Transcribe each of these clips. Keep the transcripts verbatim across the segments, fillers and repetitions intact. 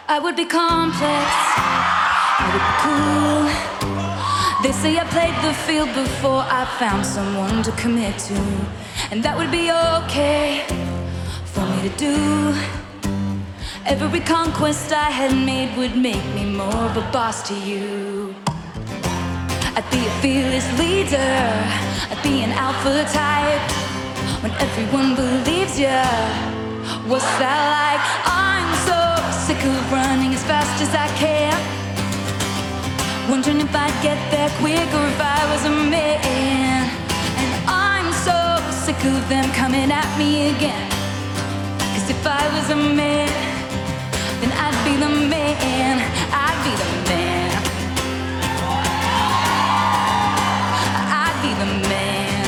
I would be complex, I would be cool. They say I played the field before I found someone to commit to, and that would be okay for me to do. Every conquest I had made would make me more of a boss to you. I'd be a fearless leader, I'd be an alpha type. When everyone believes ya, what's that like? I'm so sick of running as fast as I can, wondering if I'd get there quicker if I was a man. And I'm so sick of them coming at me again, 'cause if I was a man, then I'd be the man, I'd be the man, I'd be the man.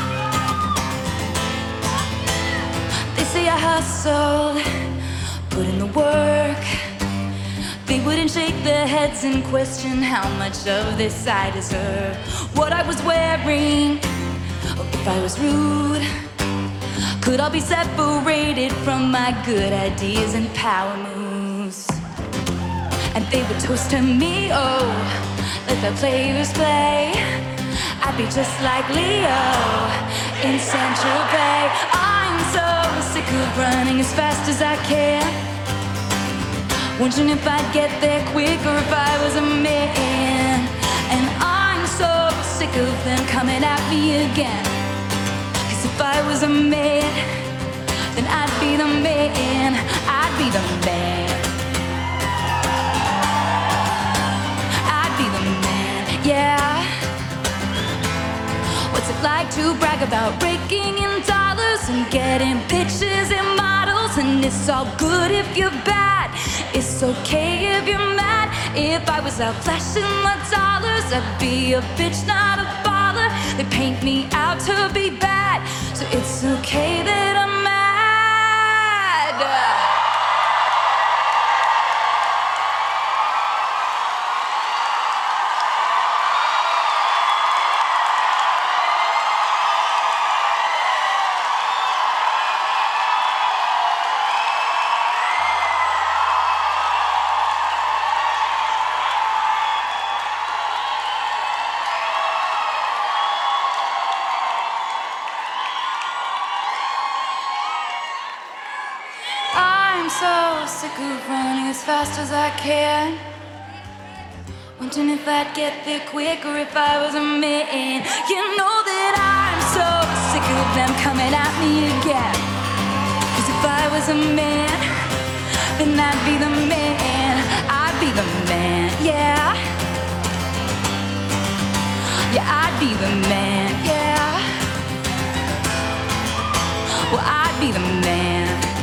They say I hustled, put in the work. They wouldn't shake their heads and question how much of this I deserve. What I was wearing, or if I was rude, could all be separated from my good ideas and power moves. And they would toast to me, oh, let the players play. I'd be just like Leo in Central Bay. I'm so sick of running as fast as I can, wondering if I'd get there quicker if I was a man. And I'm so sick of them coming at me again, 'cause if I was a man, then I'd be the man, I'd be the man, I'd be the man, yeah. What's it like to brag about raking in dollars and getting bitches and models? And it's all good if you're bad, it's okay if you're mad. If I was out flashing my dollars, I'd be a bitch, not a baller. They paint me out to be bad, so it's okay that I'm mad. I'm so sick of running as fast as I can, wondering if I'd get there quicker if I was a man. You know that I'm so sick of them coming at me again, 'cause if I was a man, then I'd be the man, I'd be the man, yeah. Yeah, I'd be the man, yeah. Well, I'd be the man,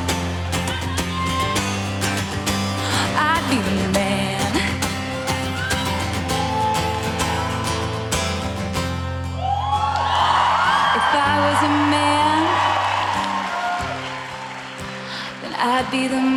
I'd be the man. If I was a man, then I'd be the man.